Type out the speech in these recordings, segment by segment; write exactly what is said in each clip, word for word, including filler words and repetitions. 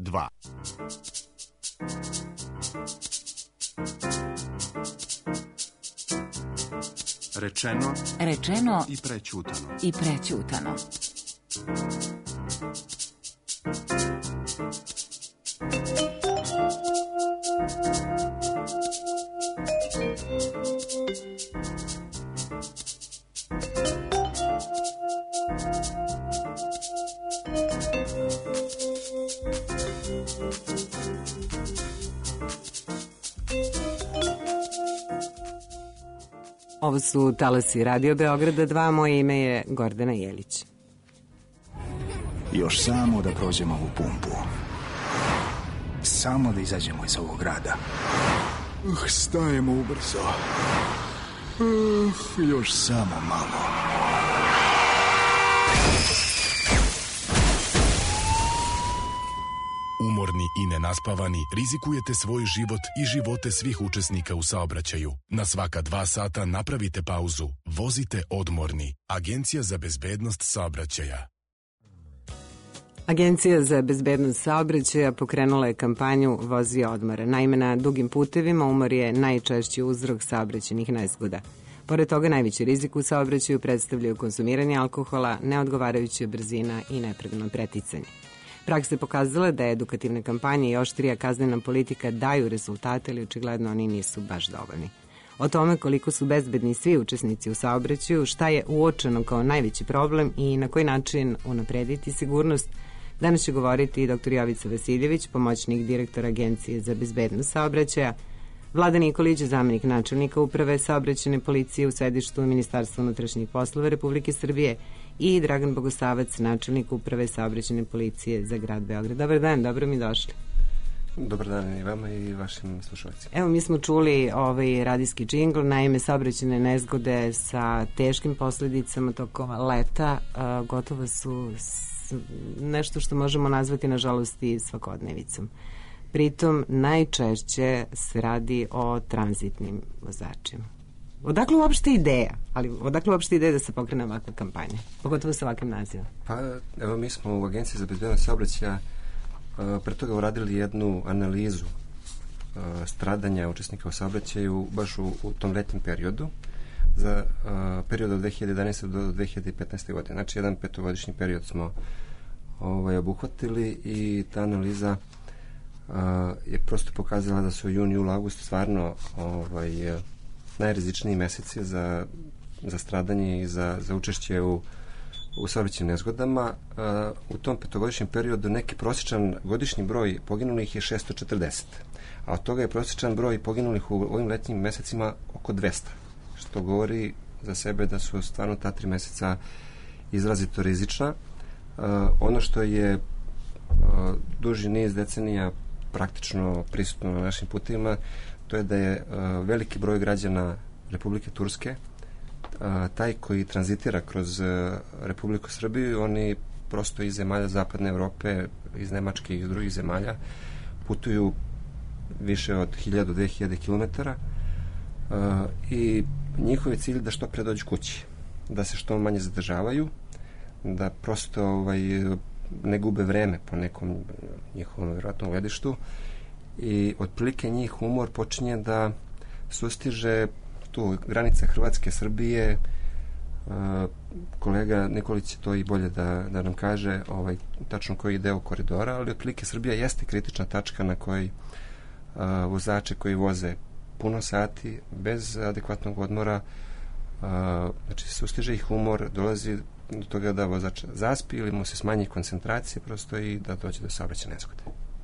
dva. Rečeno, Rečeno i prećutano. i prećutano. Ovo su talasi Radio Beograda dva, moje ime je Gordana Jelić. Još samo da prođemo ovu pumpu. Samo da izađemo iz ovog grada. Uh, stajemo ubrzo. Uh, još samo malo. Umorni i nenaspavani, rizikujete svoj život i živote svih učesnika u saobraćaju. Na svaka dva sata napravite pauzu. Vozite odmorni. Agencija za bezbednost saobraćaja. Agencija za bezbednost saobraćaja pokrenula je kampanju Vozi odmora. Naime, na dugim putevima umor je najčešći uzrok saobraćajnih nezgoda. Pored toga, najveći rizik u saobraćaju predstavljaju konzumiranje alkohola, neodgovarajuća brzina i nepravilno preticanje. Praksa je pokazala da edukativne kampanje i oštrija kaznena politika daju rezultate, ali očigledno oni nisu baš dovoljni. O tome koliko su bezbedni svi učesnici u saobraćaju, šta je uočeno kao najveći problem i na koji način unaprediti sigurnost, danas će govoriti dr Jovica Vasiljević, pomoćnik direktora Agencije za bezbednost saobraćaja, Vlada Nikolić, zamenik načelnika Uprave saobraćajne policije u sedištu Ministarstva unutrašnjih poslova Republike Srbije i Dragan Bogosavac, načelnik Uprave saobraćajne policije za grad Beograd. Dobar dan, dobro mi došli. Dobar dan i vama i vašim slušalcima. Evo, mi smo čuli ovaj radijski džingl, naime saobraćajne nezgode sa teškim posledicama tokom leta a, gotovo su s, nešto što možemo nazvati nažalost i svakodnevicom. Pritom najčešće se radi o tranzitnim vozačima. Odakle uopšte ideja, ali odakle uopšte ideja da se pokrene ovakva kampanja, pogotovo sa ovakvim nazivom? Pa evo, mi smo u Agenciji za bezbednost saobraćaja uh, pre toga uradili jednu analizu uh, stradanja učesnika u saobraćaju baš u, u tom letnjem periodu za uh, period od dve hiljade jedanaeste do dve hiljade petnaeste godine. Znači jedan petogodišnji period smo ovaj, obuhvatili i ta analiza uh, je prosto pokazala da su jun, jul, august stvarno ovaj, najrizičniji meseci za, za stradanje i za, za učešće u, u saobraćajnim nezgodama. Uh, u tom petogodišnjem periodu neki prosječan godišnji broj poginulih je šesto četrdeset, a od toga je prosječan broj poginulih u ovim letnjim mesecima oko dvesta, što govori za sebe da su stvarno ta tri meseca izrazito rizična. Uh, ono što je uh, duži niz decenija praktično prisutno na našim putevima, to je da je uh, veliki broj građana Republike Turske uh, taj koji tranzitira kroz uh, Republiku Srbiju. Oni prosto iz zemalja Zapadne Evrope, iz Nemačke i iz drugih zemalja putuju više od hiljadu do dve hiljade kilometara uh, i njihov je cilj da što pre dođu kući, da se što manje zadržavaju, da prosto ovaj, ne gube vreme po nekom njihovom vjerojatnom gledištu. I otprilike njih umor počinje da sustiže tu granice Hrvatske, Srbije. Uh, kolega Nikolić će to i bolje da, da nam kaže ovaj, tačno koji je deo koridora, ali otprilike Srbija jeste kritična tačka na kojoj uh, vozače koji voze puno sati bez adekvatnog odmora, uh, znači sustiže ih umor, dolazi do toga da vozač zaspi ili mu se smanji koncentracija prosto i da dođe do saobraćajne nezgode.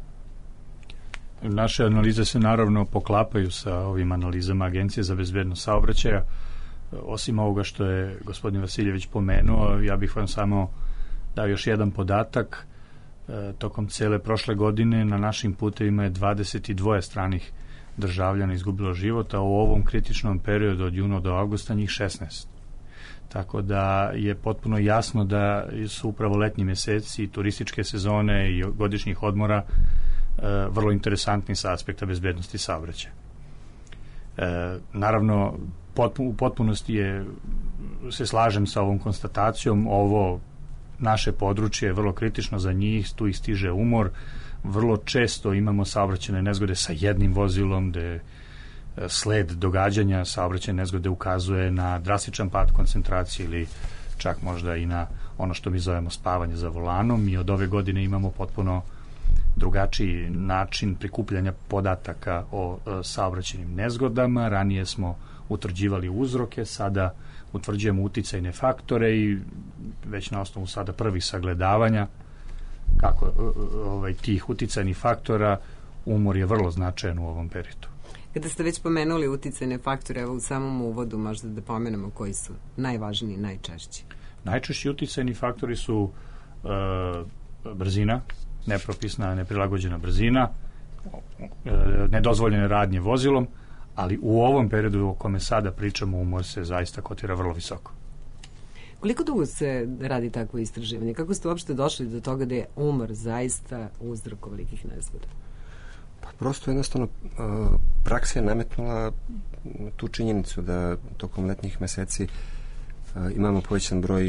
Naše analize se naravno poklapaju sa ovim analizama Agencije za bezbednost saobraćaja. Osim ovoga što je gospodin Vasiljević pomenuo, ja bih vam samo dao još jedan podatak. E, tokom cele prošle godine na našim putevima je dvadeset dva stranih državljana izgubilo život, a u ovom kritičnom periodu od juna do avgusta njih šesnaest. Tako da je potpuno jasno da su upravo letnji meseci, turističke sezone i godišnjih odmora e, vrlo interesantni sa aspekta bezbednosti saobraćaja. E, naravno, potpun, u potpunosti je, se slažem sa ovom konstatacijom, ovo naše područje je vrlo kritično za njih, tu ih stiže umor, vrlo često imamo saobraćajne nezgode sa jednim vozilom, gde sled događanja saobraćajne nezgode ukazuje na drastičan pad koncentracije ili čak možda i na ono što mi zovemo spavanje za volanom. I od ove godine imamo potpuno drugačiji način prikupljanja podataka o e, saobraćajnim nezgodama. Ranije smo utvrđivali uzroke, sada utvrđujemo uticajne faktore i već na osnovu sada prvih sagledavanja kako e, ovaj, tih uticajnih faktora umor je vrlo značajan u ovom periodu. Kada ste već pomenuli uticajne faktore, evo u samom uvodu možda da pomenemo koji su najvažniji, najčešći. Najčešći uticajni faktori su e, brzina, nepropisna, neprilagođena brzina, e, nedozvoljene radnje vozilom, ali u ovom periodu o kome sada pričamo umor se zaista kotira vrlo visoko. Koliko dugo se radi takvo istraživanje? Kako ste uopšte došli do toga da je umor zaista uzrok ovolikih nezgoda? Pa prosto jednostavno praksa je nametnula tu činjenicu da tokom letnjih meseci imamo povećan broj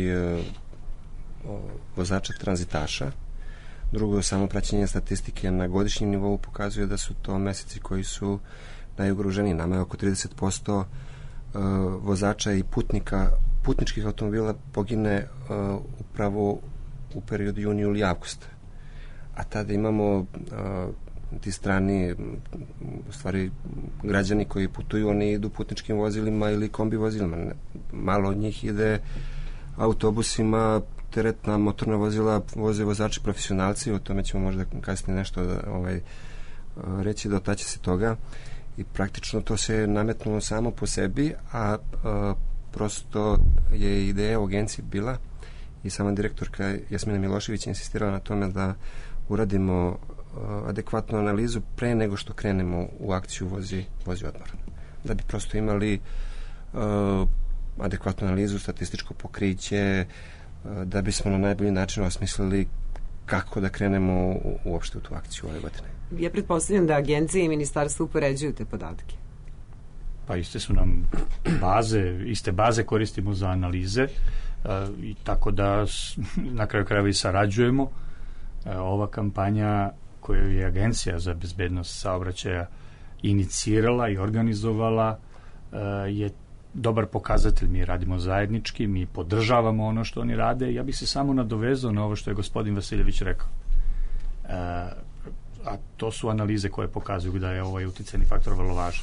vozača tranzitaša. Drugo, samo praćenje statistike na godišnjem nivou pokazuje da su to meseci koji su najugroženiji. Nama je oko trideset posto vozača i putnika, putničkih automobila pogine upravo u periodu juni ili avgusta. A tada imamo ti strani, u stvari građani koji putuju, oni idu putničkim vozilima ili kombi vozilima. Malo od njih ide autobusima, teretna motorna vozila voze vozači profesionalci, o tome ćemo možda kasnije nešto da, ovaj, reći, dotaći se toga. I praktično to se nametnulo samo po sebi, a, a prosto je ideja u agenciji bila i sama direktorka Jasmina Milošević insistirala na tome da uradimo adekvatnu analizu pre nego što krenemo u akciju vozi, vozi odmoran. Da bi prosto imali uh, adekvatnu analizu, statističko pokriće, uh, da bismo na najbolji način osmislili kako da krenemo u, uopšte u tu akciju ove godine. Ja pretpostavljam da agencije i ministarstvo upoređuju te podatke. Pa iste su nam baze, iste baze koristimo za analize uh, i tako da s, na kraju krajeva i sarađujemo. Uh, ova kampanja koju je Agencija za bezbednost saobraćaja inicirala i organizovala je dobar pokazatelj. Mi radimo zajednički, mi podržavamo ono što oni rade. Ja bih se samo nadovezao na ovo što je gospodin Vasiljević rekao. A to su analize koje pokazuju da je ovaj uticajni faktor vrlo važan.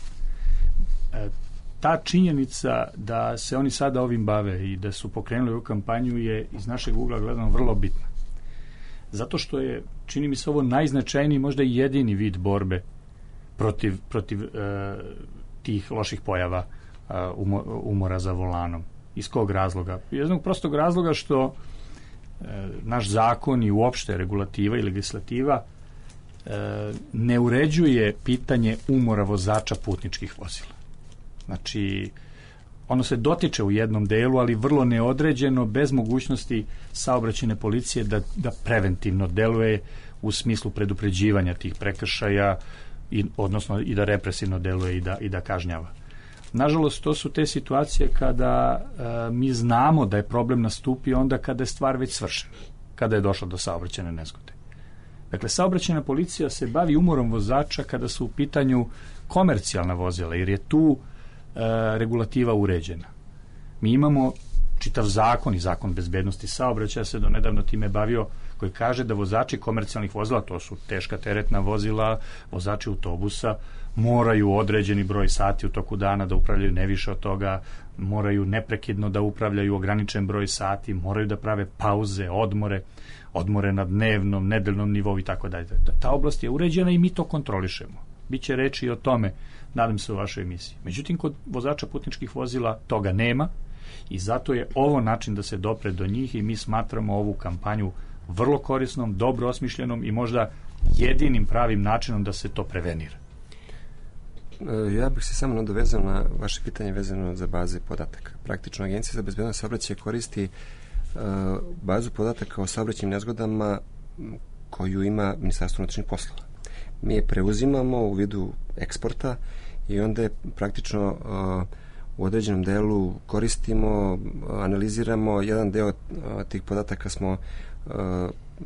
Ta činjenica da se oni sada ovim bave i da su pokrenuli ovu kampanju je iz našeg ugla gledano vrlo bitna. Zato što je, čini mi se, ovo najznačajniji, možda i jedini vid borbe protiv, protiv e, tih loših pojava e, umora za volanom. Iz kog razloga? Iz jednog prostog razloga što e, naš zakon i uopšte regulativa i legislativa e, ne uređuje pitanje umora vozača putničkih vozila. Znači, ono se dotiče u jednom delu, ali vrlo neodređeno, bez mogućnosti saobraćajne policije da, da preventivno deluje u smislu predupređivanja tih prekršaja, i, odnosno i da represivno deluje i da, i da kažnjava. Nažalost, to su te situacije kada e, mi znamo da je problem nastupio onda kada je stvar već svršena, kada je došlo do saobraćajne nezgode. Dakle, saobraćajna policija se bavi umorom vozača kada su u pitanju komercijalna vozila, jer je tu regulativa uređena. Mi imamo čitav zakon i zakon bezbednosti saobraćaja se do nedavno time bavio, koji kaže da vozači komercijalnih vozila, to su teška teretna vozila, vozači autobusa, moraju određeni broj sati u toku dana da upravljaju, ne više od toga, moraju neprekidno da upravljaju ograničen broj sati, moraju da prave pauze, odmore, odmore na dnevnom, nedeljnom nivou i tako dalje. Ta oblast je uređena i mi to kontrolišemo. Biće reči i o tome, nadam se, u vašoj emisiji. Međutim, kod vozača putničkih vozila toga nema i zato je ovo način da se dopre do njih i mi smatramo ovu kampanju vrlo korisnom, dobro osmišljenom i možda jedinim pravim načinom da se to prevenira. Ja bih se samo nadovezao na vaše pitanje vezano za baze podataka. Praktično Agencija za bezbednost saobraćaja koristi uh, bazu podataka o saobraćajnim nezgodama koju ima Ministarstvo unutrašnjih poslova. Mi je preuzimamo u vidu eksporta i onda je praktično uh, u određenom delu koristimo, analiziramo, jedan deo uh, tih podataka smo uh,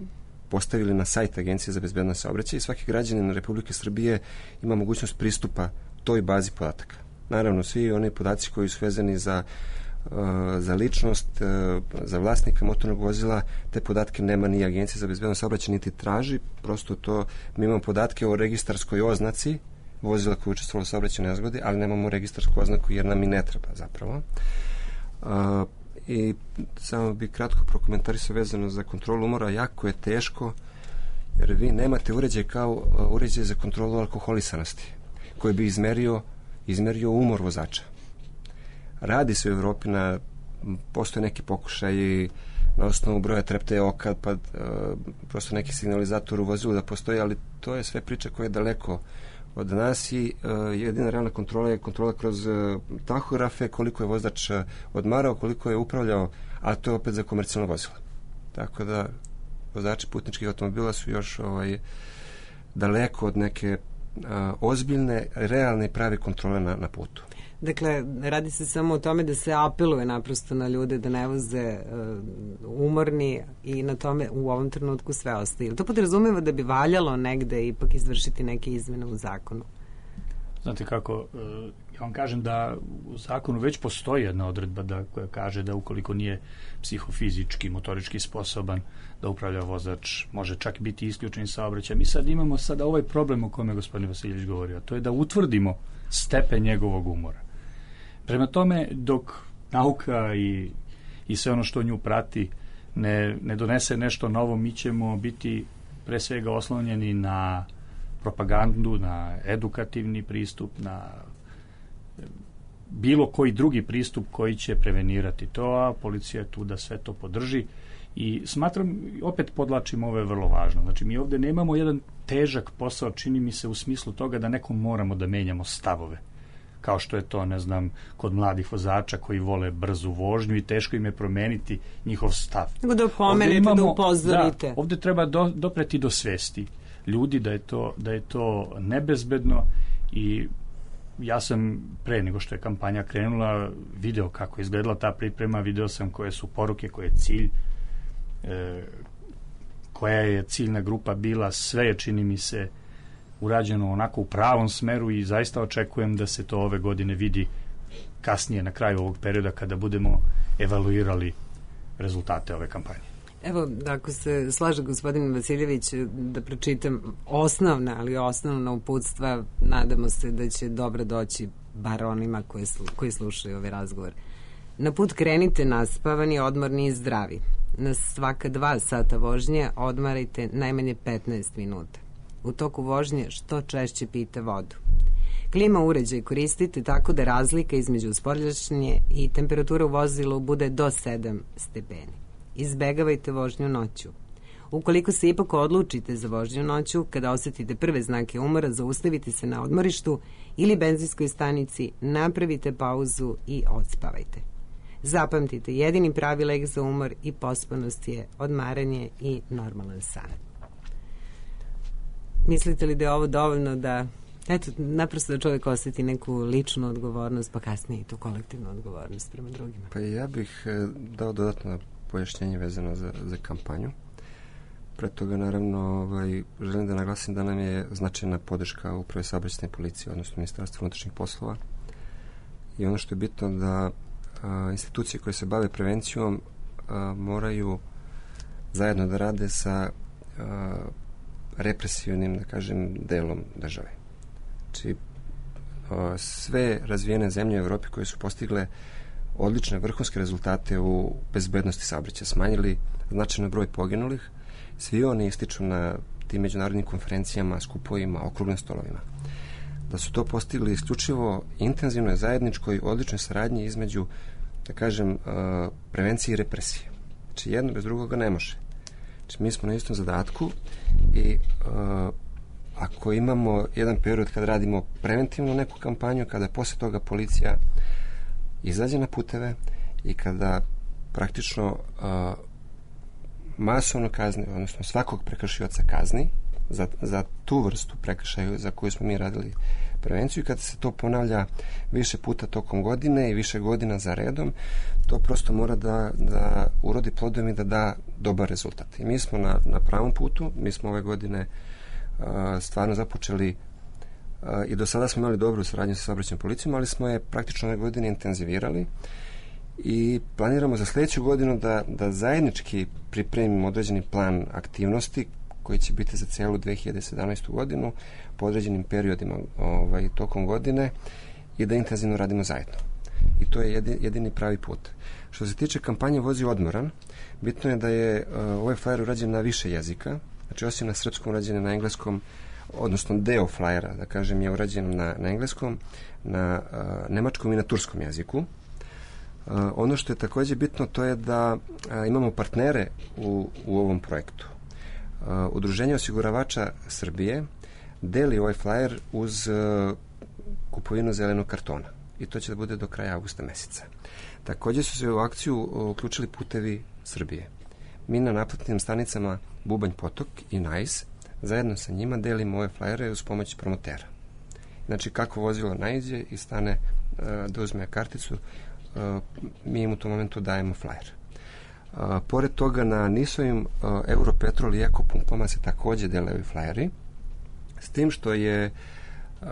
postavili na sajt Agencije za bezbednost saobraćaja i svaki građanin Republike Srbije ima mogućnost pristupa toj bazi podataka. Naravno, svi oni podaci koji su vezani za, uh, za ličnost, uh, za vlasnika motornog vozila, te podatke nema ni Agencija za bezbednost saobraćaja niti traži, prosto to, mi imamo podatke o registarskoj oznaci vozila koje učestvovalo u saobraćajnoj nezgodi, ali nemamo registarsku oznaku jer nam i ne treba zapravo. Uh, I samo bih kratko prokomentarisao vezano za kontrolu umora. Jako je teško jer vi nemate uređaj kao uh, uređaj za kontrolu alkoholisanosti koji bi izmerio, izmerio umor vozača. Radi se u Evropi na, postoje neki pokušaji na osnovu broja treptaja oka, pa uh, prosto neki signalizator u vozilu da postoji, ali to je sve priča koja je daleko od nas i uh, jedina realna kontrola je kontrola kroz uh, tahografe, koliko je vozač uh, odmarao, koliko je upravljao, a to je opet za komercijalno vozilo. Tako da vozači putničkih automobila su još ovaj, daleko od neke uh, ozbiljne, realne i prave kontrole na, na putu. Dakle, radi se samo o tome da se apeluje naprosto na ljude da ne voze uh, umorni i na tome u ovom trenutku sve ostaje. To podrazumeva da bi valjalo negde ipak izvršiti neke izmene u zakonu? Znate kako, uh, ja vam kažem da u zakonu već postoji jedna odredba da, koja kaže da ukoliko nije psihofizički, motorički sposoban da upravlja vozač, može čak biti isključen iz saobraćaja. Mi sad imamo sada ovaj problem o kome je gospodin Vasiljević govorio, a to je da utvrdimo stepen njegovog umora. Prema tome, dok nauka i, i sve ono što nju prati ne, ne donese nešto novo, mi ćemo biti pre svega oslonjeni na propagandu, na edukativni pristup, na bilo koji drugi pristup koji će prevenirati to, a policija je tu da sve to podrži. I smatram, opet podlačim, ovo je vrlo važno. Znači, mi ovde nemamo jedan težak posao, čini mi se, u smislu toga da nekom moramo da menjamo stavove. Kao što je to, ne znam, kod mladih vozača koji vole brzu vožnju i teško im je promeniti njihov stav. Nego da opomenete, imamo, da upozorite. Da, ovde treba do, dopreti do svesti ljudi da je to, da je to nebezbedno i ja sam pre nego što je kampanja krenula video kako je izgledala ta priprema, video sam koje su poruke, koje je cilj, e, koja je ciljna grupa bila, sve je, čini mi se, urađeno onako u pravom smeru i zaista očekujem da se to ove godine vidi kasnije na kraju ovog perioda kada budemo evaluirali rezultate ove kampanje. Evo, ako se slaže gospodin Vasiljević, da pročitam osnovna, ali osnovna uputstva, nadamo se da će dobro doći bar onima koji, slu, koji slušaju ovaj razgovor. Na put krenite naspavani, odmorni i zdravi. Na svaka dva sata vožnje odmarajte najmanje petnaest minuta. U toku vožnje što češće pijte vodu. Klima uređaj koristite tako da razlika između spoljašnje i temperatura u vozilu bude do sedam stepeni. Izbegavajte vožnju noću. Ukoliko se ipak odlučite za vožnju noću, kada osetite prve znake umora, zaustavite se na odmorištu ili benzinskoj stanici, napravite pauzu i odspavajte. Zapamtite, jedini pravi lek za umor i pospanost je odmaranje i normalan san. Mislite li da je ovo dovoljno da, eto, naprosto da čovjek osjeti neku ličnu odgovornost, pa kasnije i tu kolektivnu odgovornost prema drugima? Pa ja bih eh, dao dodatno pojašnjenje vezano za, za kampanju. Pre toga, naravno, ovaj, želim da naglasim da nam je značajna podrška Uprave saobraćajne policije, odnosno Ministarstva unutrašnjih poslova. I ono što je bitno da a, institucije koje se bave prevencijom a, moraju zajedno da rade sa a, represivnim, da kažem, delom države. Znači, a, sve razvijene zemlje u Evropi koje su postigle odlične vrhunske rezultate u bezbednosti saobraćaja, smanjili značajno broj poginulih, svi oni ističu na tim međunarodnim konferencijama, skupovima, okruglim stolovima. Da su to postigli isključivo intenzivnoj, zajedničkoj, odličnoj saradnji između, da kažem, prevencije i represije. Znači, jedno bez drugoga ne može. Znači, mi smo na istom zadatku i uh, ako imamo jedan period kada radimo preventivnu neku kampanju, kada posle toga policija izađe na puteve i kada praktično uh, masovno kazni, odnosno svakog prekršioca kazni, za, za tu vrstu prekršaja za koju smo mi radili prevenciju, i kada se to ponavlja više puta tokom godine i više godina za redom, to prosto mora da, da urodi plodom i da da dobar rezultat. I mi smo na, na pravom putu, mi smo ove godine uh, stvarno započeli uh, i do sada smo imali dobru saradnju sa saobraćajnom policijom, ali smo je praktično ove godine intenzivirali i planiramo za sledeću godinu da, da zajednički pripremimo određeni plan aktivnosti koji će biti za celu dve hiljade sedamnaestu godinu po određenim periodima ovaj, tokom godine i da intenzivno radimo zajedno. I to je jedini, jedini pravi put. Što se tiče kampanje Vozi odmoran, bitno je da je uh, ovaj flyer urađen na više jezika, znači osim na srpskom urađen je na engleskom, odnosno deo flyera, da kažem, je urađen na, na engleskom, na uh, nemačkom i na turskom jeziku. Uh, ono što je takođe bitno, to je da uh, imamo partnere u, u ovom projektu. Uh, Udruženje osiguravača Srbije deli ovaj flyer uz uh, kupovinu zelenog kartona i to će da bude do kraja avgusta meseca. Takođe su se u akciju uključili Putevi Srbije. Mi na naplatnim stanicama Bubanj Potok i Najs zajedno sa njima delimo ove flyere uz pomoć promotera. Znači, kako vozilo naiđe i stane uh, da uzme karticu, uh, mi im u tom momentu dajemo flyer. Uh, pored toga, na nisovim uh, Europetrol i Eko pumpama se takođe dele ovi flyeri, s tim što je uh,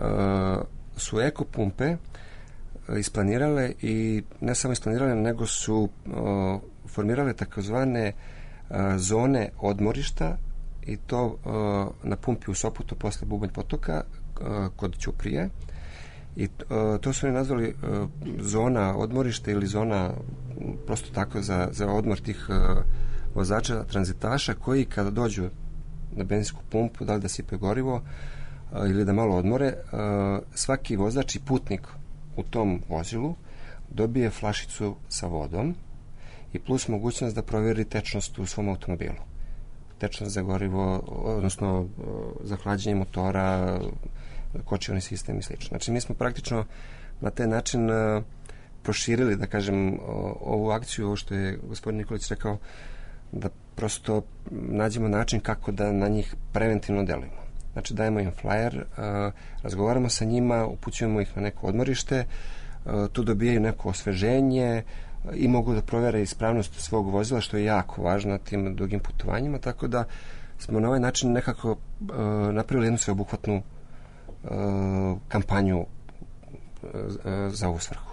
su Eko pumpe uh, isplanirale i ne samo isplanirale, nego su uh, formirale takozvane uh, zone odmorišta i to uh, na pumpi u Soputu posle Bubanj Potoka uh, kod Ćuprije. I uh, to su oni nazvali uh, zona odmorišta ili zona prosto tako za, za odmor tih uh, vozača, tranzitaša koji kada dođu na benzinsku pumpu, da li da sipe gorivo uh, ili da malo odmore, uh, svaki vozač i putnik u tom vozilu dobije flašicu sa vodom i plus mogućnost da proveri tečnost u svom automobilu. Tečnost za gorivo, odnosno uh, za hlađenje motora, kočioni sistem i slično. Znači, mi smo praktično na taj način uh, proširili, da kažem, uh, ovu akciju, ovo što je gospodin Nikolić rekao, da prosto nađemo način kako da na njih preventivno delujemo. Znači, dajemo im flyer, uh, razgovaramo sa njima, upućujemo ih na neko odmorište, uh, tu dobijaju neko osveženje uh, i mogu da provere ispravnost svog vozila, što je jako važno na tim dugim putovanjima, tako da smo na ovaj način nekako uh, napravili jednu sveobuhvatnu kampanju za ovu svrhu.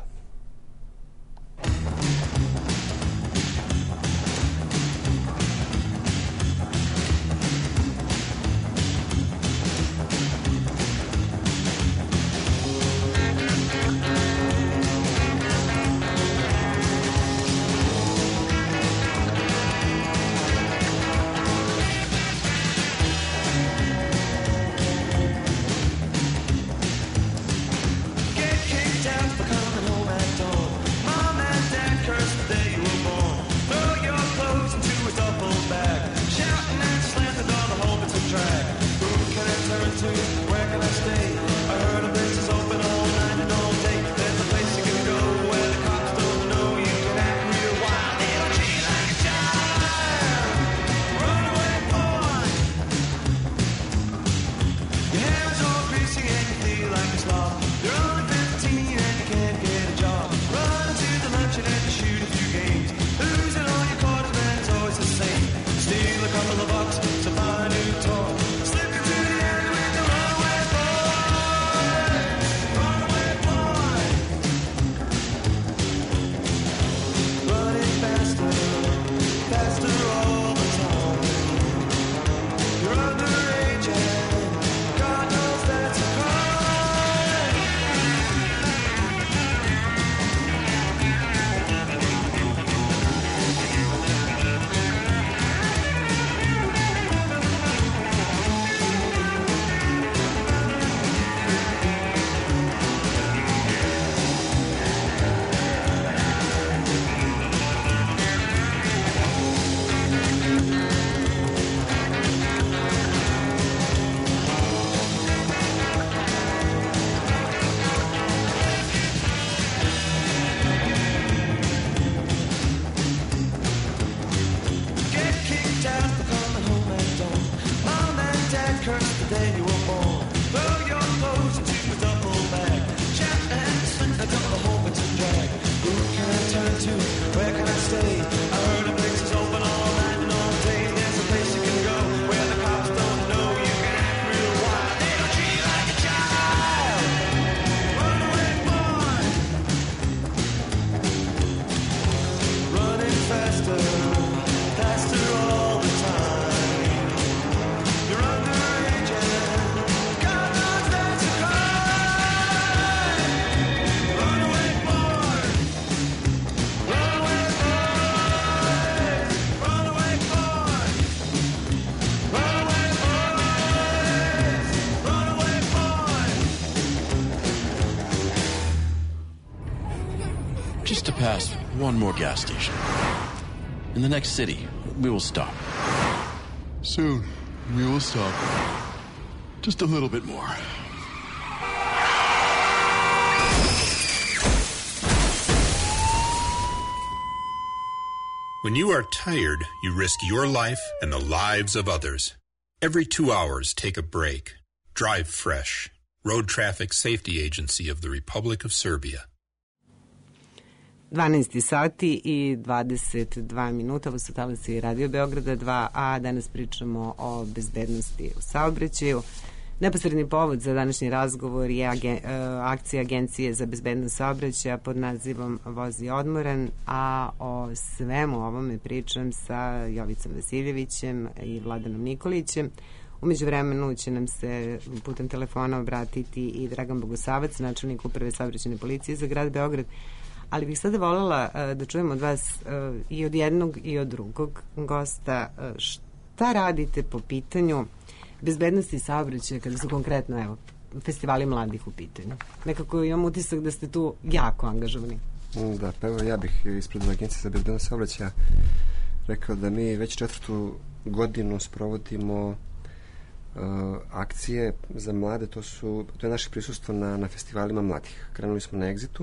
God knows pass one more gas station. In the next city, we will stop. Soon, we will stop. Just a little bit more. When you are tired, you risk your life and the lives of others. Every two hours, take a break. Drive fresh. Road Traffic Safety Agency of the Republic of Serbia. dvanaest sati i dvadeset dva minuta, ovo su talasi Radio Beograda dva, a danas pričamo o bezbednosti u saobraćaju. Neposredni povod za današnji razgovor je agen, akcija Agencije za bezbednost saobraćaja pod nazivom Vozi odmoran, a o svemu ovome pričam sa Jovicom Vasiljevićem i Vladanom Nikolićem. Umeđu vremenu će nam se putem telefona obratiti i Dragan Bogosavac, načelnik Uprave saobraćajne policije za grad Beograd. Ali bih sada voljela uh, da čujem od vas uh, i od jednog i od drugog gosta uh, šta radite po pitanju bezbednosti saobraćaja kada su konkretno evo, festivali mladih u pitanju. Nekako imam utisak da ste tu jako angažovani. Da, pa evo ja bih ispred Agencije za bezbednost saobraćaja rekao da mi već četvrtu godinu sprovodimo uh, akcije za mlade, to su to je naše prisustvo na, na festivalima mladih. Krenuli smo na Exitu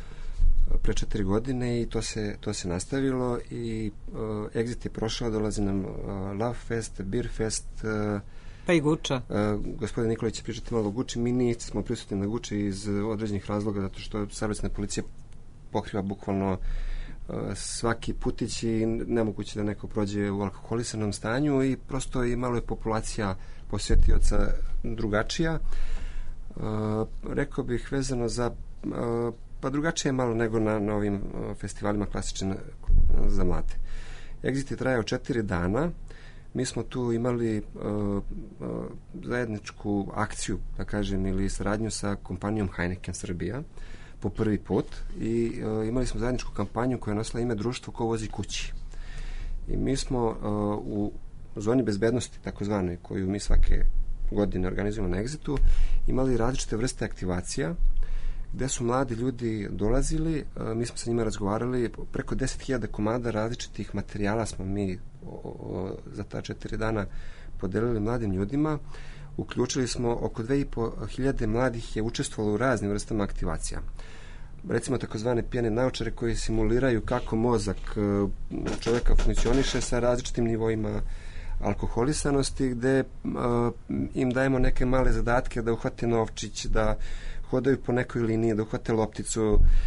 pre četiri godine i to se, to se nastavilo i uh, Exit je prošao, dolazi nam uh, Love Fest, Beer Fest, uh, pa i Guča. Uh, gospodin Nikolić će pričati malo o Guči. Mi nismo prisutni na Guči iz određenih razloga, zato što saobraćajna policija pokriva bukvalno uh, svaki putić i nemoguće da neko prođe u alkoholisanom stanju i prosto i malo je populacija posjetioca drugačija. Uh, rekao bih vezano za uh, pa drugačije je malo nego na, na ovim uh, festivalima klasične za mlade. Exit je trajao četiri dana. Mi smo tu imali uh, uh, zajedničku akciju, da kažem, ili saradnju sa kompanijom Heineken Srbija po prvi put i uh, imali smo zajedničku kampanju koja je nosila ime Društvo ko vozi kući. I mi smo uh, u zoni bezbednosti, takozvanoj, koju mi svake godine organizujemo na Exitu, imali različite vrste aktivacija gde su mladi ljudi dolazili, mi smo sa njima razgovarali, preko deset hiljada komada različitih materijala smo mi o, o, za ta četiri dana podelili mladim ljudima. Uključili smo oko dve i po hiljade mladih je učestvovalo u raznim vrstama aktivacija. Recimo takozvane pijane naočare koji simuliraju kako mozak čovjeka funkcioniše sa različitim nivoima alkoholisanosti, gde uh, im dajemo neke male zadatke da uhvate novčić, da hodaju po nekoj liniji, da uhvate lopticu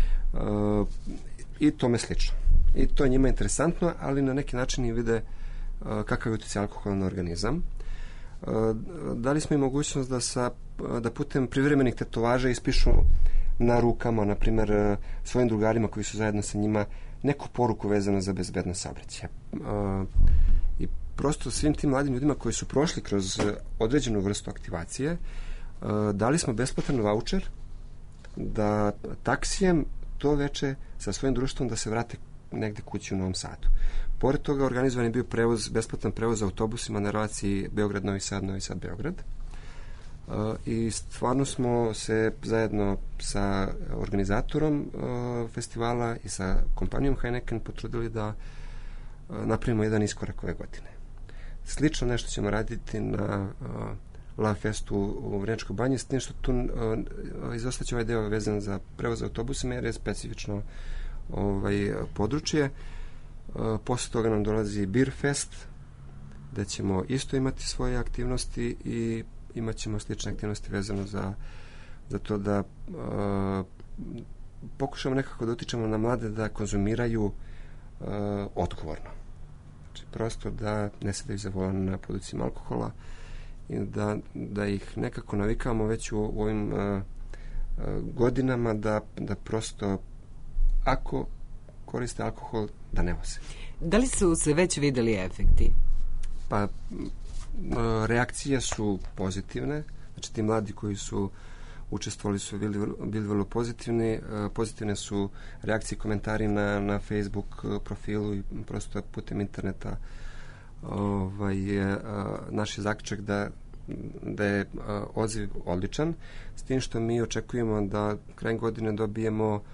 uh, i tome slično. I to je njima interesantno, ali na neki način i vide uh, kakav je utjecaj alkohola na organizam. Uh, dali smo im mogućnost da, sa, da putem privremenih tetovaža ispišu na rukama, na primjer, uh, svojim drugarima koji su zajedno sa njima neku poruku vezanu za bezbednost saobraćaja. Uh, I prosto svim tim mladim ljudima koji su prošli kroz određenu vrstu aktivacije uh, dali smo besplatan vaučer da taksijem to veče sa svojim društvom da se vrate negde kući u Novom Sadu. Pored toga organizovan je bio prevoz, besplatan prevoz autobusima na relaciji Beograd-Novi Sad, Novi Sad-Beograd. Uh, I stvarno smo se zajedno sa organizatorom uh, festivala i sa kompanijom Heineken potrudili da uh, napravimo jedan iskorak ove godine. Slično nešto ćemo raditi na uh, Love Festu u Vrnjačkoj banji, s tim što tu uh, izostaće ovaj deo vezan za prevoz autobusima jer je specifično ovaj, područje. Uh, posle toga nam dolazi Beer Fest, gde ćemo isto imati svoje aktivnosti i imat ćemo slične aktivnosti vezano za, za to da uh, pokušamo nekako da utičemo na mlade da konzumiraju uh, odgovorno. Znači, prosto da ne sedaju za volan na područjima alkohola i da, da ih nekako navikamo već u, u ovim uh, uh, godinama da, da prosto ako koriste alkohol, da ne voze. Da li su se već videli efekti? Pa reakcije su pozitivne, znači ti mladi koji su učestvovali su bili, bili vrlo pozitivni, pozitivne su reakcije i komentari na, na Facebook profilu i prosto putem interneta. Ovaj, je, naš je zaključak da, da je odziv odličan, s tim što mi očekujemo da krajem godine dobijemo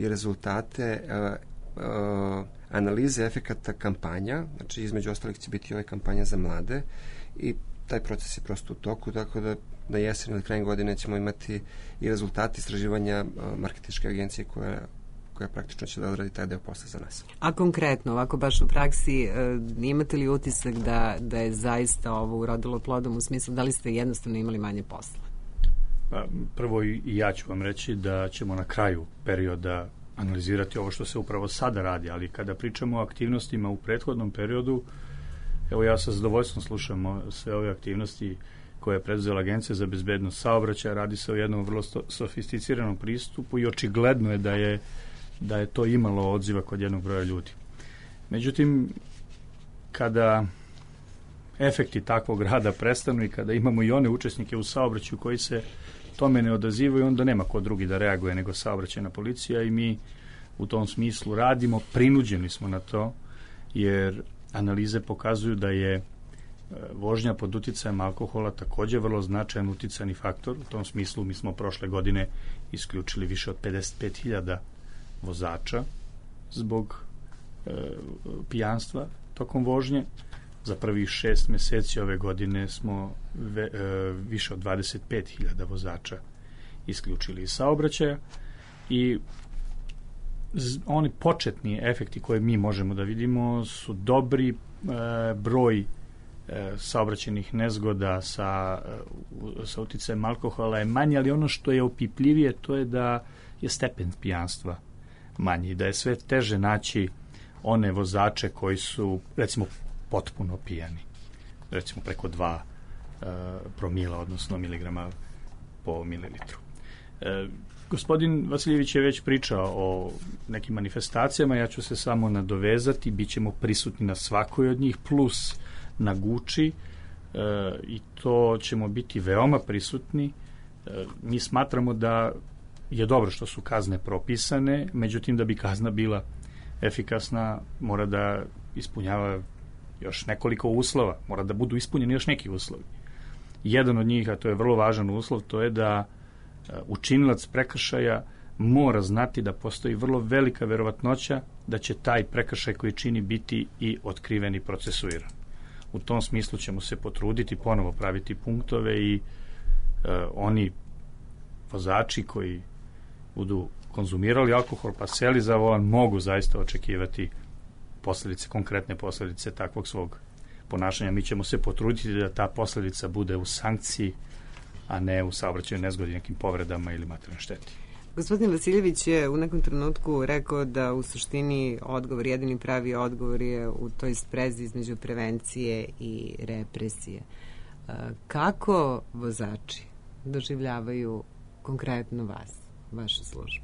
i rezultate uh, uh, analize efekata kampanja, znači između ostalih će biti ove kampanja za mlade i taj proces je prosto u toku, tako da na jesen ili krajem godine ćemo imati i rezultati istraživanja uh, marketinške agencije koja koja praktično će da odradi taj deo posla za nas. A konkretno, ovako baš u praksi, e, imate li utisak da, da je zaista ovo urodilo plodom u smislu da li ste jednostavno imali manje posla? Pa, prvo i ja ću vam reći da ćemo na kraju perioda analizirati ovo što se upravo sada radi, ali kada pričamo o aktivnostima u prethodnom periodu, evo ja sa zadovoljstvom slušam sve ove aktivnosti koje je preduzela Agencija za bezbednost saobraćaja. Radi se o jednom vrlo sofisticiranom pristupu i očigledno je da je da je to imalo odziva kod jednog broja ljudi. Međutim, kada efekti takvog rada prestanu i kada imamo i one učesnike u saobraćaju koji se tome ne odazivaju, onda nema ko drugi da reaguje nego saobraćajna policija i mi u tom smislu radimo, prinuđeni smo na to, jer analize pokazuju da je vožnja pod uticajem alkohola također vrlo značajan uticani faktor. U tom smislu mi smo prošle godine isključili više od pedeset pet hiljada vozača zbog e, pijanstva tokom vožnje. Za prvih šest meseci ove godine smo ve, e, više od dvadeset pet hiljada vozača isključili iz saobraćaja i z, oni početni efekti koje mi možemo da vidimo su dobri. E, broj e, saobraćajnih nezgoda sa, e, sa uticajem alkohola je manji, ali ono što je opipljivije to je da je stepen pijanstva manji, da je sve teže naći one vozače koji su, recimo, potpuno pijani. Recimo preko dva e, promila, odnosno miligrama po mililitru. E, gospodin Vasiljević je već pričao o nekim manifestacijama, ja ću se samo nadovezati, bit ćemo prisutni na svakoj od njih, plus na Guči, e, i to ćemo biti veoma prisutni. E, mi smatramo da je dobro što su kazne propisane, međutim da bi kazna bila efikasna mora da ispunjava još nekoliko uslova, mora da budu ispunjeni još neki uslovi. Jedan od njih, a to je vrlo važan uslov, to je da učinilac prekršaja mora znati da postoji vrlo velika verovatnoća da će taj prekršaj koji čini biti i otkriven i procesuiran. U tom smislu ćemo se potruditi ponovo praviti punktove i e, oni vozači koji budu konzumirali alkohol pa seli za volan mogu zaista očekivati posljedice, konkretne posljedice takvog svog ponašanja. Mi ćemo se potruditi da ta posljedica bude u sankciji, a ne u saobraćaju nezgodi, nekim povredama ili materijalnoj šteti. Gospodin Vasiljević je u nekom trenutku rekao da u suštini odgovor, jedini pravi odgovor je u toj sprezi između prevencije i represije. Kako vozači doživljavaju konkretno vas, vašu službu?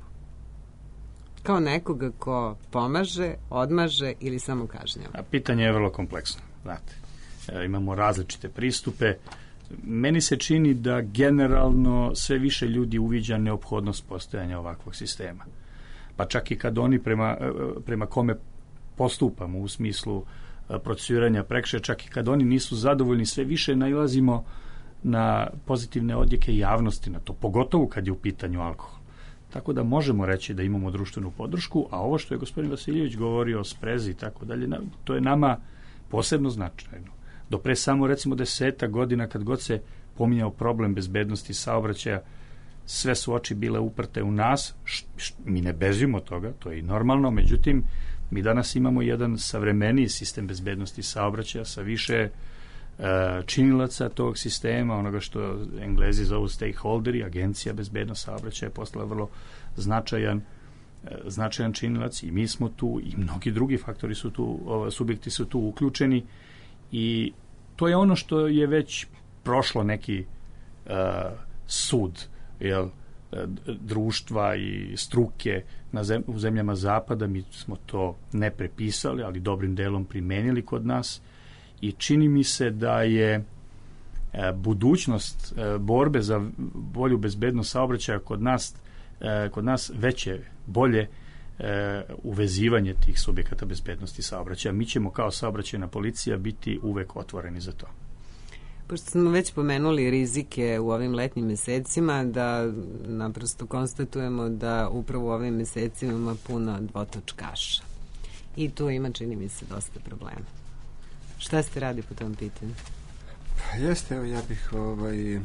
Kao nekoga ko pomaže, odmaže ili samo kažnjava? A pitanje je vrlo kompleksno. Znate, e, imamo različite pristupe. Meni se čini da generalno sve više ljudi uviđa neophodnost postojanja ovakvog sistema. Pa čak i kad oni prema, prema kome postupamo u smislu procesuiranja prekršaja, čak i kad oni nisu zadovoljni, sve više nailazimo na pozitivne odjeke javnosti na to, pogotovo kad je u pitanju alkohol. Tako da možemo reći da imamo društvenu podršku, a ovo što je gospodin Vasiljević govorio o sprezi i tako dalje, to je nama posebno značajno. Do pre samo recimo deseta godina kad god se pominjao problem bezbednosti saobraćaja, sve su oči bile uprte u nas, š, š, mi ne bežimo od toga, to je i normalno, međutim mi danas imamo jedan savremeniji sistem bezbednosti saobraćaja sa više e, činilaca tog sistema, onoga što Englezi zovu stakeholderi, Agencija bezbednost saobraćaja je postala vrlo značajan e, značajan činilac i mi smo tu i mnogi drugi faktori su tu, o, subjekti su tu uključeni i to je ono što je već prošlo neki uh, sud jel, društva i struke na zem, u zemljama zapada. Mi smo to ne prepisali, ali dobrim delom primenili kod nas i čini mi se da je uh, budućnost uh, borbe za bolju bezbednost saobraćaja kod nas, uh, kod nas veće, bolje E, uvezivanje tih subjekata bezbednosti saobraćaja. Mi ćemo kao saobraćajna policija biti uvek otvoreni za to. Pošto smo već pomenuli rizike u ovim letnjim mesecima, da naprosto konstatujemo da upravo u ovim mesecima ima puno dvotočkaša. I tu ima, čini mi se, dosta problema. Šta ste radi po tom pitanju? Pa jeste, evo ja bih ovaj,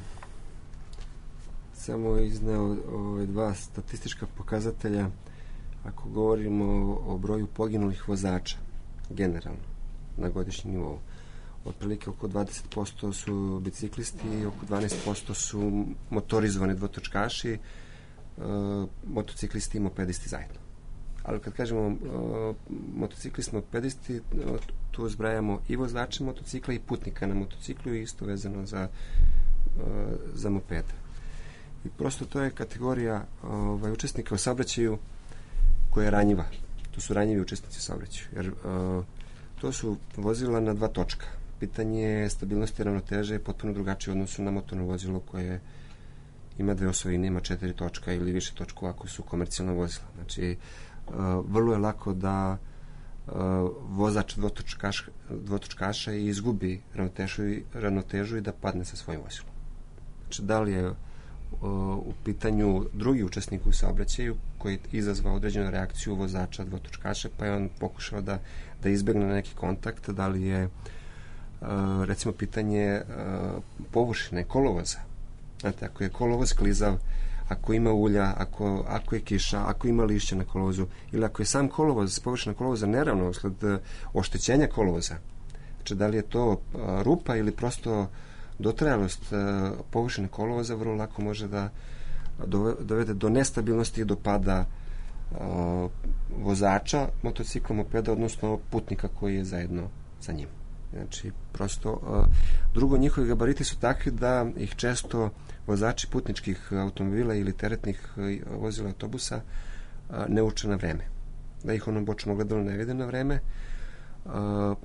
samo izneo ovaj, dva statistička pokazatelja. Ako govorimo o, o broju poginulih vozača, generalno, na godišnjem nivou, otprilike oko dvadeset posto su biciklisti i oko dvanaest posto su motorizovani dvotočkaši, uh, motociklisti i mopedisti zajedno. Ali kad kažemo uh, motociklisti, mopedisti, uh, tu zbrajamo i vozače motocikla i putnika na motociklu i isto vezano za, uh, za mopede. I prosto to je kategorija ovaj, učesnika u saobraćaju koja je ranjiva. To su ranjivi učesnici u saobraćaju. Jer uh, to su vozila na dva točka. Pitanje stabilnosti i ravnoteže je potpuno drugačije u odnosu na motorno vozilo koje ima dve osovine, ima četiri točka ili više točku ako su komercijalna vozila. Znači, uh, vrlo je lako da uh, vozač dvotočkaš, dvotočkaša izgubi ravnotežu, ravnotežu i da padne sa svojim vozilom. Znači, da li je uh, u pitanju drugi učesnik u saobraćaju koji je izazvao određenu reakciju vozača dvotočkaša, pa je on pokušao da, da izbegne neki kontakt, da li je Uh, recimo pitanje uh, površine kolovoza. Znate, ako je kolovoz klizav, ako ima ulja, ako, ako je kiša, ako ima lišća na kolovozu, ili ako je sam kolovoz, površina kolovoza neravna usled uh, oštećenja kolovoza, znači da li je to uh, rupa ili prosto dotrajalost uh, površine kolovoza, vrlo lako može da dovede do nestabilnosti i do pada uh, vozača motocikla, mopeda, odnosno putnika koji je zajedno sa njim. Znači, prosto, uh, drugo, njihovi gabariti su takvi da ih često vozači putničkih automobila ili teretnih uh, vozila autobusa uh, ne uče na vreme. Da ih ono bočno ogledalo ne vide na vreme. Uh,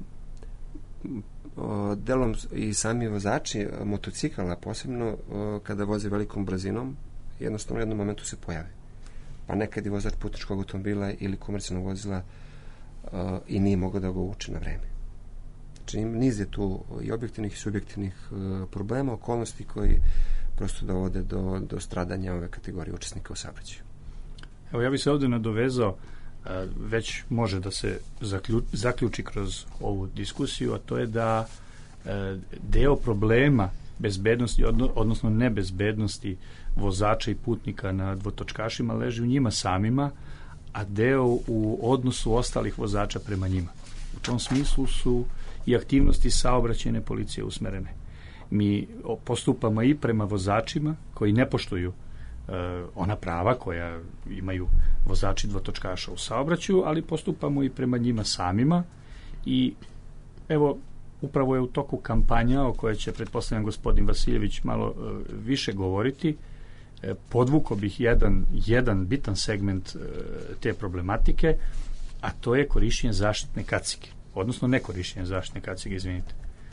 uh, delom i sami vozači motocikala, posebno uh, kada voze velikom brzinom, jednostavno u jednom momentu se pojave. Pa nekad i vozač putničkog automobila ili komercijalnog vozila uh, i nije mogao da ga uče na vreme. Znači, niz je tu i objektivnih i subjektivnih uh, problema, okolnosti koji prosto dovode do, do stradanja ove kategorije učesnika u saobraćaju. Evo, ja bih se ovdje nadovezao, uh, već može da se zaklju, zaključi kroz ovu diskusiju, a to je da uh, deo problema bezbednosti, odno, odnosno nebezbednosti vozača i putnika na dvotočkašima leži u njima samima, a deo u odnosu ostalih vozača prema njima. U tom smislu su i aktivnosti saobraćajne policije usmerene. Mi postupamo i prema vozačima koji ne poštuju e, ona prava koja imaju vozači dvotočkaša u saobraćaju, ali postupamo i prema njima samima i evo, upravo je u toku kampanja o kojoj će, pretpostavljam, gospodin Vasiljević malo e, više govoriti. E, podvuko bih jedan, jedan bitan segment e, te problematike, a to je korišćenje zaštitne kacige, odnosno nekorišćenje zaštitne kacige, izvinite.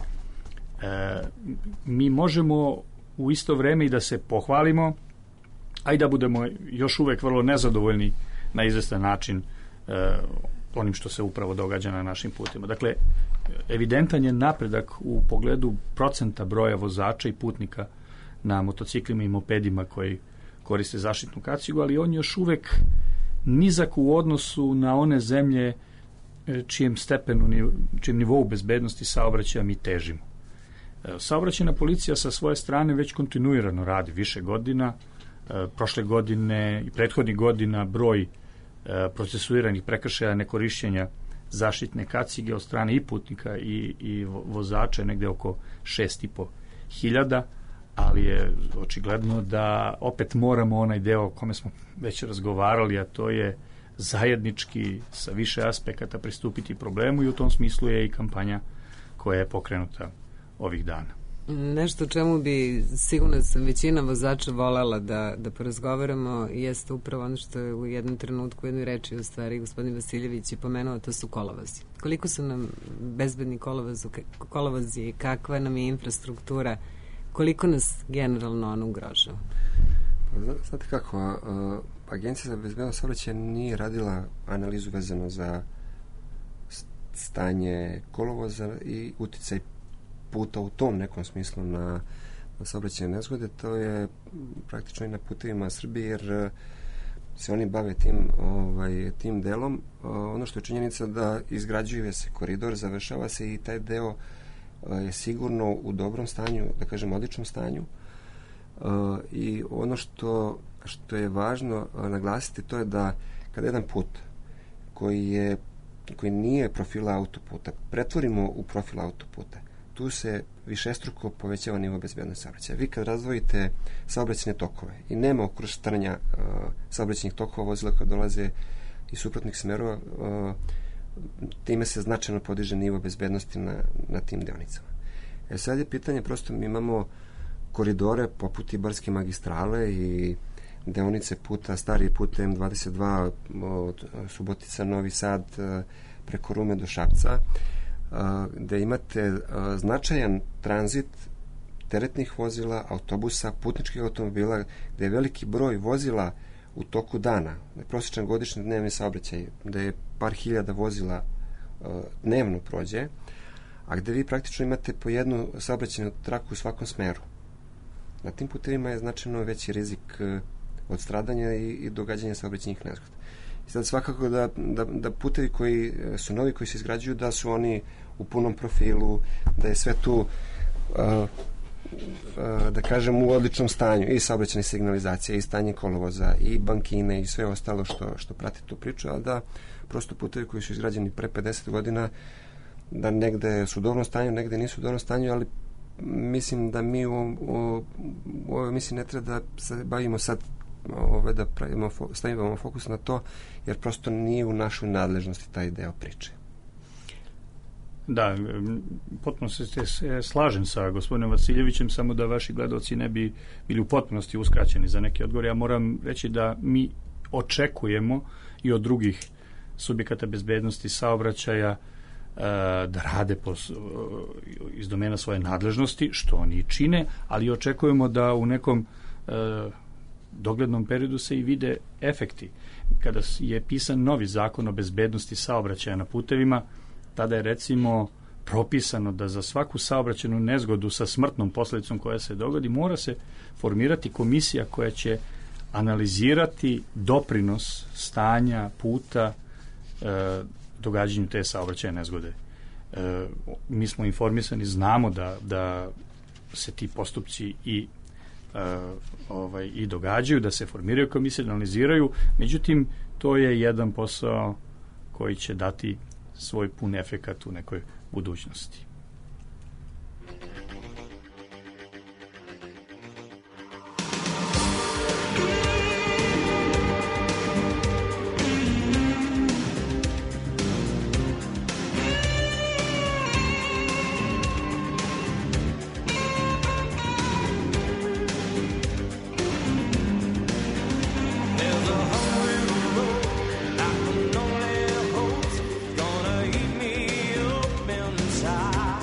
E, mi možemo u isto vreme i da se pohvalimo, a i da budemo još uvek vrlo nezadovoljni na izvestan način e, onim što se upravo događa na našim putima. Dakle, evidentan je napredak u pogledu procenta broja vozača i putnika na motociklima i mopedima koji koriste zaštitnu kacigu, ali on još uvek nizak u odnosu na one zemlje čijem stepenu, čijem nivou bezbednosti saobraćaja mi težimo. Saobraćajna policija sa svoje strane već kontinuirano radi više godina. Prošle godine i prethodnih godina broj procesuiranih prekršaja nekorišćenja zaštitne kacige od strane i putnika i, i vozača je negde oko šest i po hiljada, ali je očigledno da opet moramo onaj deo o kome smo već razgovarali, a to je zajednički sa više aspekata pristupiti problemu i u tom smislu je i kampanja koja je pokrenuta ovih dana. Nešto o čemu bi sigurno sam većina vozača volela da, da porazgovaramo jeste upravo ono što je u jednom trenutku u jednoj reči u stvari gospodin Vasiljević je pomenuo, to su kolovozi. Koliko su nam bezbedni kolovozi, kolovozi, kakva nam je infrastruktura, koliko nas generalno ono ugrožava? Znate kako, uh, Agencija za bezbednost saobraćaja nije radila analizu vezano za stanje kolovoza i uticaj puta u tom nekom smislu na, na saobraćajne nezgode, to je praktično i na putevima Srbije, jer se oni bave tim, ovaj, tim delom. Ono što je činjenica da izgrađuje se koridor, završava se i taj deo je sigurno u dobrom stanju, da kažem odličnom stanju. I ono što, što je važno naglasiti, to je da kada jedan put koji je koji nije profila autoputa pretvorimo u profil autoputa, tu se višestruko povećava nivo bezbednosti saobraćaja. Vi kad razdvojite saobraćajne tokove i nema ukrštanja uh, saobraćajnih tokova vozila koje dolaze iz suprotnih smerova, uh, time se značajno podiže nivo bezbednosti na, na tim deonicama. E sad je pitanje, prosto mi imamo koridore poput Ibarske magistrale i deonice puta, stari put M dvadeset dva od Subotica, Novi Sad preko Rume do Šapca, gde imate značajan tranzit teretnih vozila, autobusa, putničkih automobila, gde je veliki broj vozila u toku dana, da je prosječan godišnji dnevni saobraćaj, da je par hiljada vozila dnevno prođe, a gde vi praktično imate po jednu saobraćajnu traku u svakom smeru. Na tim putevima je značajno veći rizik od stradanja i, i događanja saobraćajnih nezgoda. I sad svakako da, da, da putevi koji su novi, koji se izgrađuju, da su oni u punom profilu, da je sve tu uh, uh, da kažem u odličnom stanju, i saobraćajne signalizacije, i stanje kolovoza, i bankine, i sve ostalo što, što prati tu priču, a da prosto putevi koji su izgrađeni pre pedeset godina, da negde su u dobrom stanju, negde nisu u dobrom stanju, ali mislim da mi u, u, u ovoj emisiji ne treba da se bavimo sad ove, da pravimo, stavimo fokus na to, jer prosto nije u našoj nadležnosti taj deo priče. Da, potpuno se, se slažem sa gospodinom Vasiljevićem, samo da vaši gledalci ne bi bili u potpunosti uskraćeni za neke odgovore. Ja moram reći da mi očekujemo i od drugih subjekata bezbednosti saobraćaja da rade po, iz domena svoje nadležnosti, što oni čine, ali očekujemo da u nekom e, doglednom periodu se i vide efekti. Kada je pisan novi zakon o bezbednosti saobraćaja na putevima, tada je recimo propisano da za svaku saobraćajnu nezgodu sa smrtnom posledicom koja se dogodi mora se formirati komisija koja će analizirati doprinos stanja puta e, događanju te saobraćajne nezgode. E, mi smo informisani, znamo da, da se ti postupci i e, ovaj, i događaju, da se formiraju komisije, da analiziraju, međutim, to je jedan posao koji će dati svoj pun efekat u nekoj budućnosti. Gonna eat me up inside.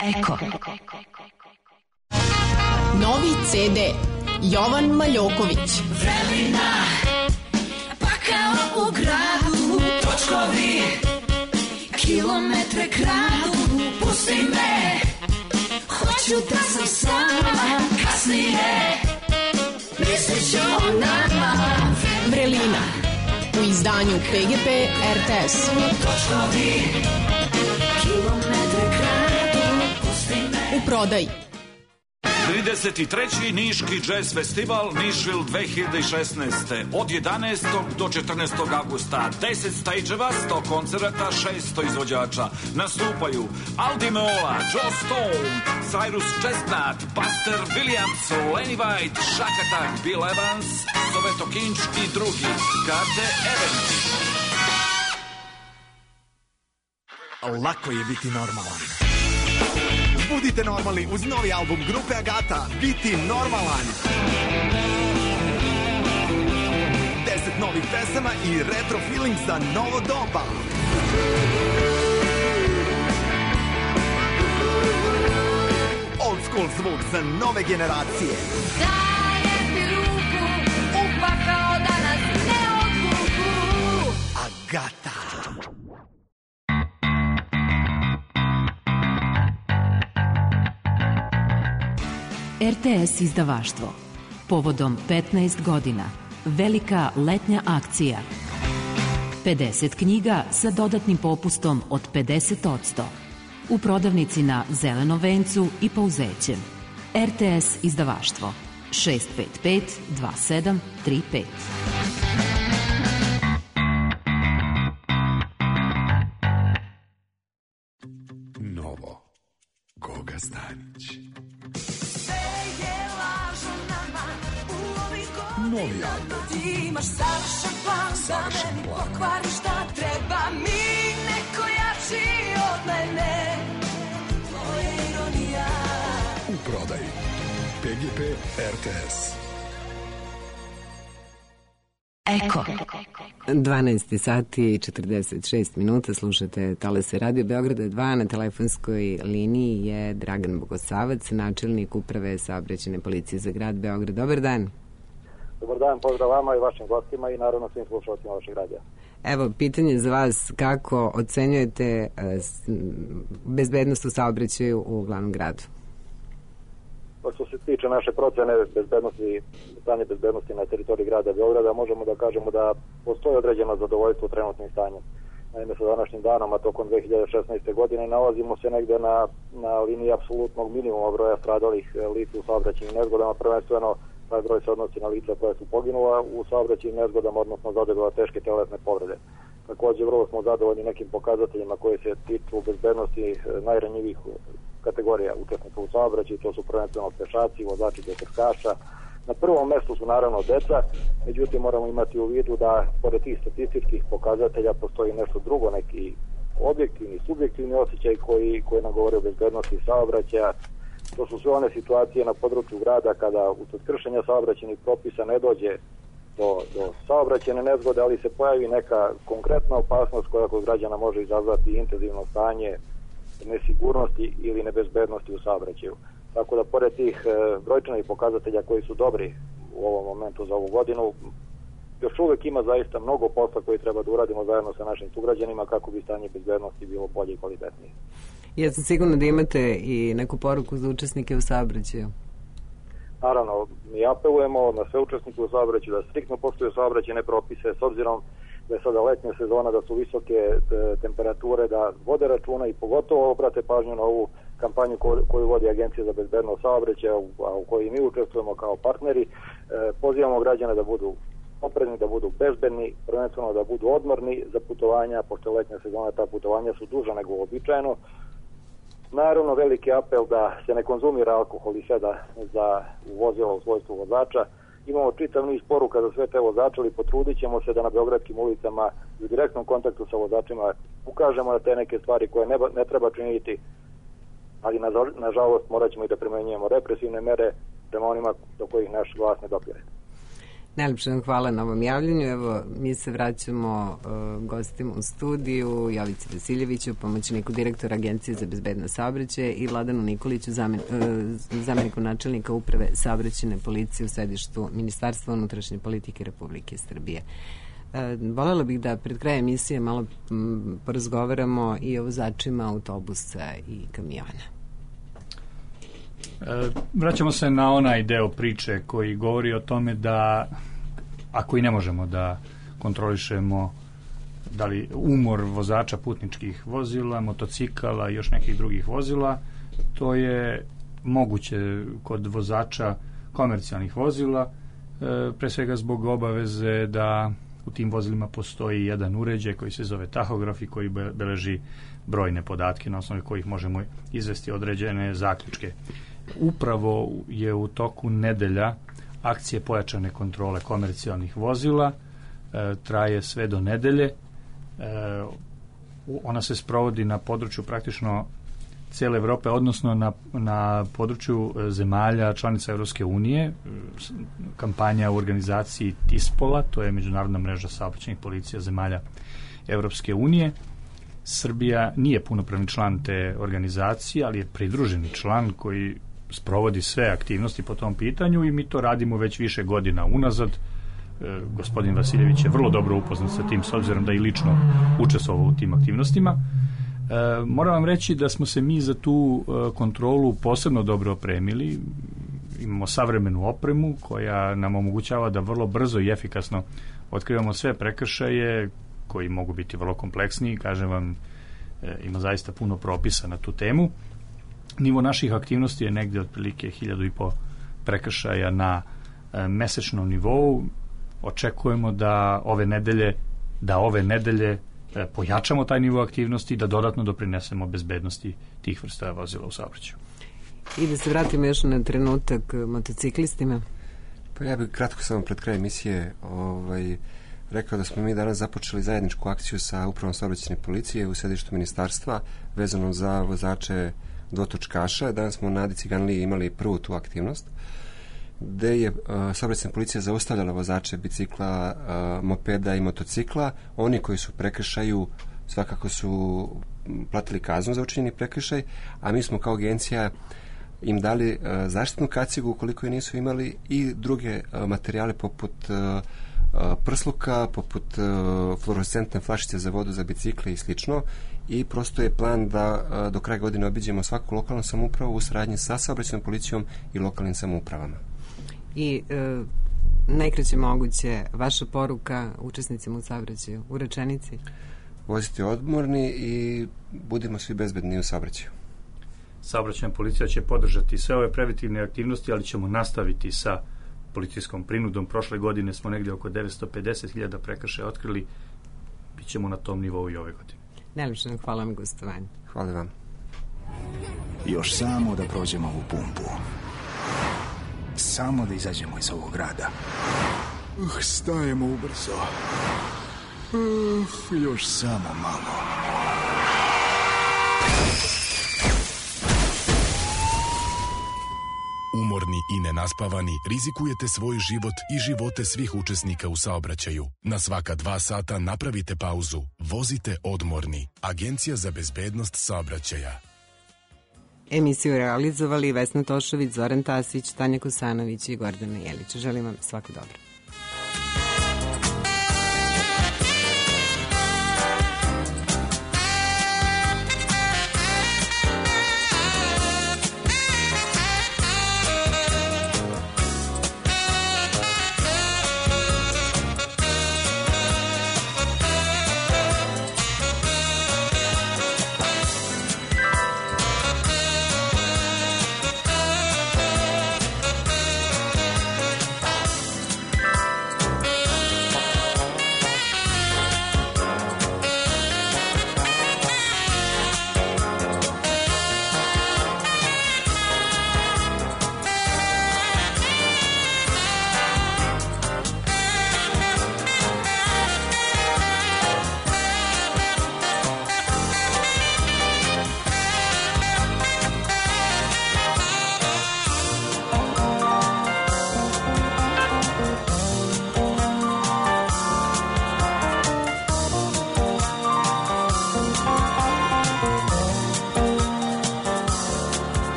Eko. Novi ce de Jovan Maljoković. Vrelina, pa kao u gradu, točkovi, kilometre kradu, pusti me, hoću da sam sama, kasnije, mislit ću o nama. Vrelina, u izdanju P G P R T S. Točkovi, kilometre kradu, pusti me. U prodaji. trideset treći Niški jazz festival Nišvil dve hiljade šesnaeste od jedanaestog do četrnaestog avgusta. deset stageeva, sto koncerata, šesto izvođača. Nastupaju Aldi Meola, Joe Stone, Cyrus Chestnut, Buster Williams, Lenny White, Shack Attack, Bill Evans, Soveto Kinč i drugi. Karte eventi. Lako je biti normalan. Budite normalni uz novi album grupe Agata, Biti normalan. Deset novih pesama i retro feeling za novo doba. Old school zvuk za nove generacije. Dajem ti ruku, upakao da nas ne odvuku. Agata. R T S izdavaštvo. Povodom petnaest godina. Velika letnja akcija. pedeset knjiga sa dodatnim popustom od pedeset posto. U prodavnici na Zelenom vencu i Pouzećem. R T S izdavaštvo. šest pet pet dva sedam tri pet. Novo. Goga Stanić. Novi album. Ti imaš savršen plan da meni pokvariš šta treba mi, neko jači od mene. To je ironija. U prodaji. P G P R T S. Eko. dvanaest sati i četrdeset šest minuta, slušate Talase Radio Beograda dva, na telefonskoj liniji je Dragan Bogosavac, načelnik uprave saobraćajne policije za grad Beograd. Dobar dan. Dobar dan, pozdrav vama i vašim gostima i naravno svim slušalcima vašeg radija. Evo, pitanje za vas, kako ocenjujete bezbednost u saobraćaju u glavnom gradu? Pa što se tiče naše procene bezbednosti, stanje bezbednosti na teritoriji grada Beograda, možemo da kažemo da postoji određeno zadovoljstvo trenutnim stanjem. Naime, sa današnjim danom, a tokom dve hiljade šesnaeste. godine, nalazimo se negde na, na liniji apsolutnog minimuma broja stradalih lica u saobraćajnim nezgodama, prvenstveno taj broj se odnosi na lica koja su poginula u saobraćajnim nezgodama, odnosno zadobila teške telesne povrede. Takođe, vrlo smo zadovoljni nekim pokazateljima koje se tiču bezbednosti najranjivih kategorija učesnika u saobraćaju, to su prvenstveno pešaci, vozači detrkaša. Na prvom mestu su naravno deca, međutim moramo imati u vidu da pored tih statističkih pokazatelja postoji nešto drugo, neki objektivni, subjektivni osjećaj koji, koji nam govore o bezbednosti saobraćaja. To su sve one situacije na području grada kada usled kršenja saobraćajnih propisa ne dođe do, do saobraćajne nezgode, ali se pojavi neka konkretna opasnost koja kod građana može izazvati intenzivno stanje nesigurnosti ili nebezbednosti u saobraćaju. Tako da pored tih e, brojčanih pokazatelja koji su dobri u ovom momentu za ovu godinu, još uvek ima zaista mnogo posla koji treba da uradimo zajedno sa našim sugrađanima kako bi stanje bezbednosti bilo bolje i kvalitetnije. Ja sam sigurno da imate i neku poruku za učesnike u saobraćaju. Naravno, mi apelujemo na sve učesnike u saobraćaju da striktno poštuju saobraćajne propise, s obzirom da je sada letnja sezona, da su visoke temperature, da vode računa i pogotovo obrate pažnju na ovu kampanju koju vodi Agencija za bezbednost saobraćaja, a u kojoj mi učestvujemo kao partneri. Pozivamo građane da budu oprezni, da budu bezbedni, prvenstveno da budu odmorni za putovanja, pošto je letnja sezona, ta putovanja su duža nego uobičajeno. Naravno, veliki apel da se ne konzumira alkohol i seda za vozila u svojstvu vozača. Imamo čitav niz poruka za sve te vozače, ali potrudit ćemo se da na beogradskim ulicama i u direktnom kontaktu sa vozačima ukažemo na te neke stvari koje ne, ne treba činiti, ali na, nažalost morat ćemo i da primenjujemo represivne mere prema onima do kojih naš glas ne dopire. Najlepše vam hvala na ovom javljanju. Evo, mi se vraćamo uh, gostima u studiju, Jovici Vasiljeviću, pomoćniku direktora Agencije za bezbednost saobraćaja, i Vladanu Nikoliću, zamen, uh, zameniku načelnika Uprave saobraćajne policije u sedištu Ministarstva unutrašnje politike Republike Srbije. Uh, volela bih da pred krajem emisije malo m, porazgovaramo i o vozačima autobusa i kamiona. E, vraćamo se na onaj deo priče koji govori o tome da ako i ne možemo da kontrolišemo da li umor vozača putničkih vozila, motocikala i još nekih drugih vozila, to je moguće kod vozača komercijalnih vozila, e, pre svega zbog obaveze da u tim vozilima postoji jedan uređaj koji se zove tahograf i koji beleži brojne podatke na osnovu kojih možemo izvesti određene zaključke. Upravo je u toku nedelja akcije pojačane kontrole komercijalnih vozila, e, traje sve do nedelje. E, ona se sprovodi na području praktično cijele Evrope, odnosno na, na području zemalja članica Evropske unije. Kampanja u organizaciji TISPOL-a, to je Međunarodna mreža saobraćajnih policija zemalja Evropske unije. Srbija nije punopravni član te organizacije, ali je pridruženi član koji sprovodi sve aktivnosti po tom pitanju i mi to radimo već više godina unazad. E, gospodin Vasiljević je vrlo dobro upoznat sa tim, s obzirom da i lično učestvovao u tim aktivnostima. E, moram vam reći da smo se mi za tu e, kontrolu posebno dobro opremili. Imamo savremenu opremu koja nam omogućava da vrlo brzo i efikasno otkrivamo sve prekršaje koji mogu biti vrlo kompleksni. Kažem vam, e, ima zaista puno propisa na tu temu. Nivo naših aktivnosti je negde otprilike hiljadu i po prekršaja na e, mesečnom nivou. Očekujemo da ove nedelje da ove nedelje e, pojačamo taj nivo aktivnosti i da dodatno doprinesemo bezbednosti tih vrsta vozila u saobraćaju. I da se vratimo još na trenutak motociklistima. Pa ja bih kratko samo pred kraj emisije ovaj, rekao da smo mi danas započeli zajedničku akciju sa Upravom saobraćajne policije u sedištu ministarstva vezano za vozače dvotočkaša. Danas smo na Adi Ciganliji imali prvu tu aktivnost, gde je uh, saobraćajna policija zaustavljala vozače bicikla, uh, mopeda i motocikla. Oni koji su prekršaju svakako su platili kaznu za učinjeni prekršaj, a mi smo kao agencija im dali uh, zaštitnu kacigu ukoliko je nisu imali i druge uh, materijale poput uh, prsluka, poput uh, fluorescentne flašice za vodu za bicikle i slično, i prosto je plan da uh, do kraja godine obiđemo svaku lokalnu samoupravu u saradnji sa saobraćajnom policijom i lokalnim samoupravama. I uh, najkraće moguće vaša poruka učesnicima u saobraćaju u rečenici? Vozite odmorni i budimo svi bezbedni u saobraćaju. Saobraćajna policija će podržati sve ove preventivne aktivnosti, ali ćemo nastaviti sa policijskom prinudom. Prošle godine smo negdje oko devetsto pedeset hiljada prekršaja otkrili. Bićemo na tom nivou i ove godine. Najlepše vam hvala na gostovanju. Hvala vam. Još samo da prođemo ovu pumpu. Samo da izađemo iz ovog grada. Uh, stajemo ubrzo. Uh, još samo malo. Umorni i nenaspavani, rizikujete svoj život i živote svih učesnika u saobraćaju. Na svaka dva sata napravite pauzu. Vozite odmorni. Agencija za bezbednost saobraćaja. Emisiju realizovali Vesna Tošović, Zoran Tasić, Tanja Kosanović i Gordana Jelić. Želim vam svako dobro.